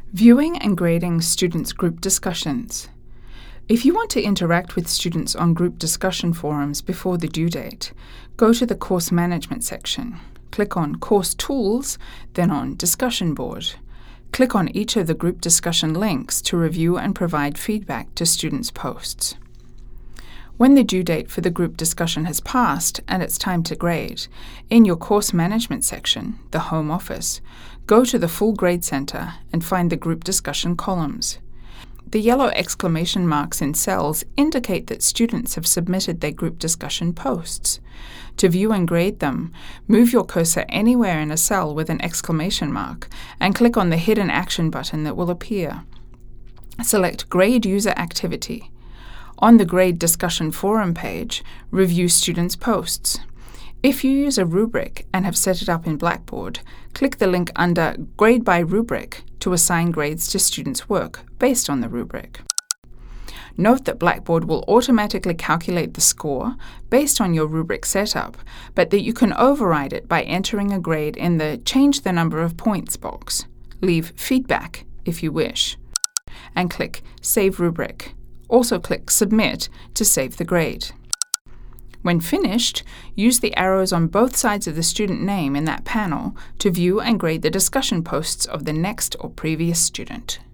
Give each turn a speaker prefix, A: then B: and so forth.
A: Viewing and grading students' group discussions. If you want to interact with students on group discussion forums before the due date, go to the Course Management section. Click on Course Tools, then on Discussion Board. Click on each of the group discussion links to review and provide feedback to students' posts. When the due date for the group discussion has passed and it's time to grade, in your Course Management section, the Home Office, go to the Full Grade Center and find the group discussion columns. The yellow exclamation marks in cells indicate that students have submitted their group discussion posts. To view and grade them, move your cursor anywhere in a cell with an exclamation mark and click on the Hidden Action button that will appear. Select Grade User Activity. On the Grade Discussion Forum page, review students' posts. If you use a rubric and have set it up in Blackboard, click the link under Grade by Rubric to assign grades to students' work based on the rubric. Note that Blackboard will automatically calculate the score based on your rubric setup, but that you can override it by entering a grade in the Change the Number of Points box. Leave Feedback if you wish, and click Save Rubric. Also click Submit to save the grade. When finished, use the arrows on both sides of the student name in that panel to view and grade the discussion posts of the next or previous student.